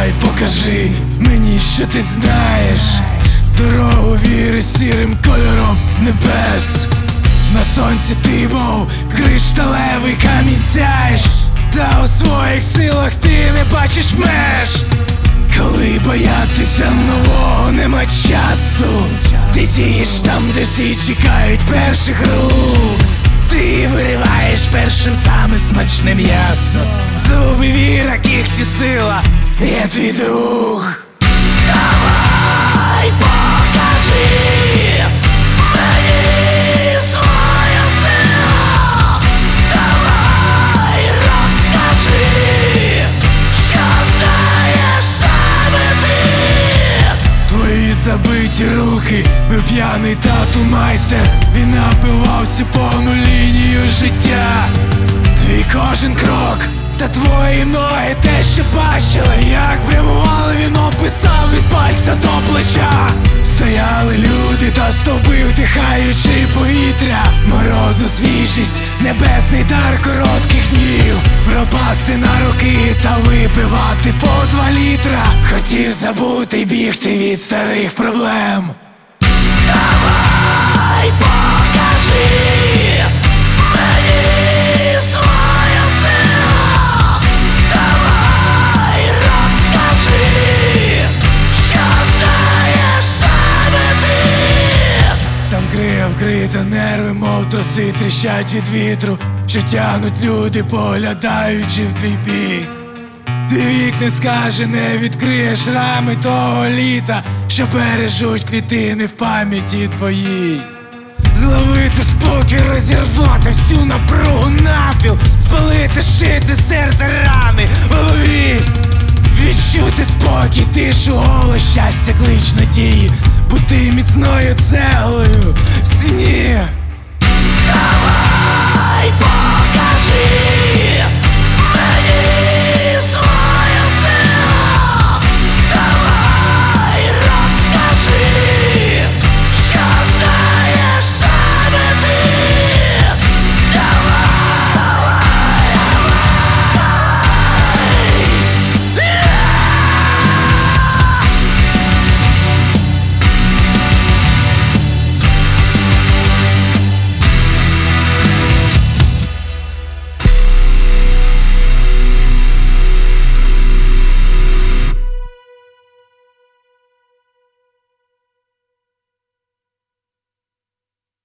Давай покажи мені, що ти знаєш. Дорогу віри сірим кольором небес. На сонці ти, мов кришталевий камінь сяєш, та у своїх силах ти не бачиш меж. Коли боятися нового нема часу, ти дієш там, де всі чекають перших рук. Ти вириваєш першим саме смачне м'ясо. Зуби, віра, кіхті, сила, я твій друг. Давай покажи мені свою силу. Давай розкажи, що знаєш саме ти. Твої забиті руки, би п'яний тату майстер. Він напивав всю повну лінію життя. Твій кожен крок та твої ноги те, що бачили, як прямували, він описав від пальця до плеча. Стояли люди та стовпи, вдихаючи повітря. Морозну свіжість, небесний дар коротких днів. Пропасти на роки та випивати по 2 літра. Хотів забути й бігти від старих проблем. Давай покажи мені свою силу. Давай розкажи, що знаєш саме ти. Там крига вкрита, нерви, мов троси, тріщать від вітру, що тягнуть люди, поглядаючи в твій бік. Твій вік не скаже, не відкриє шрами того літа, що бережуть квітини в пам'яті твоїй. Зловити спокій, розірвати всю напругу навпіл, спалити, шити, стерти рани в голові. Відчути спокій, тишу, голос, щастя, клич надії, бути міцною цеглою в стіні. Давай покажи